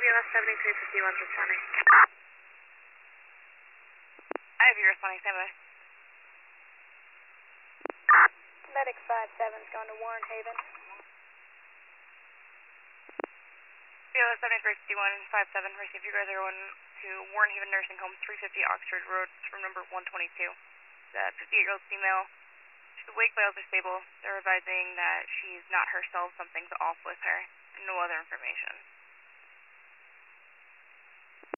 BLS 7351 responding. I have you responding, standby. Medic 57's going to Warren Haven. BLS 7351-57, receive you guys are going to Warren Haven Nursing Home, 350 Oxford Road, room number 122. The 58-year-old female, she's awake, vitals are stable. They're advising that she's not herself, something's off with her. No other information.